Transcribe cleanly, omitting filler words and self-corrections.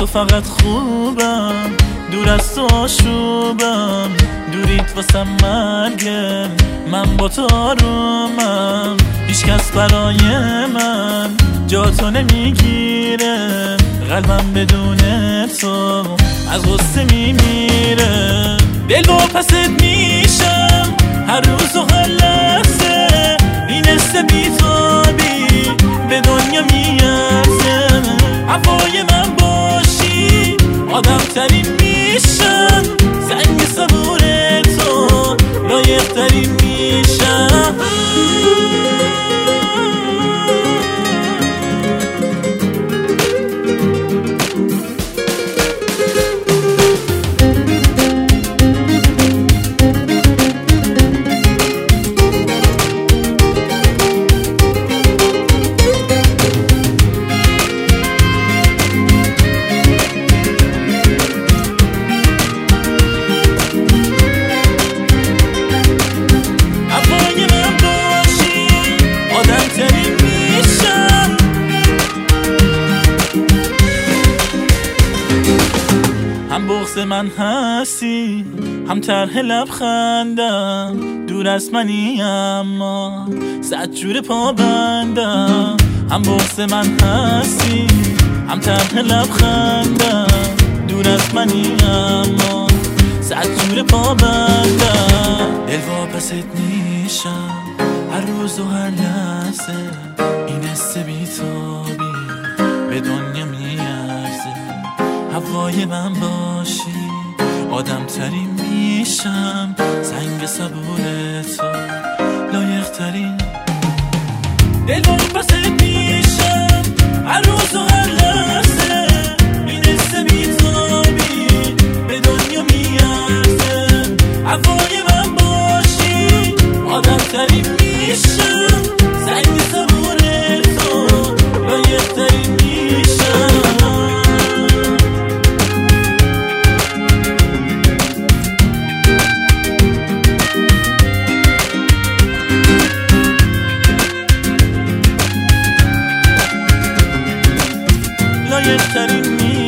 تو فقط خوبم، دور از تو آشوبم، دوریت واسم مرگه، من با تو آرومم، هیچ کس برای من جا تو نمیگیره، قلبم بدون تو از غصه میمیره، دل واپست میشم هر روز و هر لحظه، این حس بی‌تابی به دنیا میارزه، هوای من باشی آدم ترین میشم، سنگ صبور تو لایق ترین میشم. هم بغض من هستی، هم طرح لبخندم، دور از منی اما صد جور پابندم، هم بغض من هستی، هم طرح لبخندم، دور از منی اما صد جور پابندم، دل واپست نیشم هر روز و هر لحظه، این حس بی‌تابی به دنیا میارزه، هوای من باشی آدم ترین میشم، سنگ صبور تو لایق ترین، دل واپست میشم هر روز و هر لحظه، این حس بی‌تابی به دنیا میارزه، هوای من باشی آدم ترین میشم، سنگ صبور تو لایق ترین میشم. لایق ترین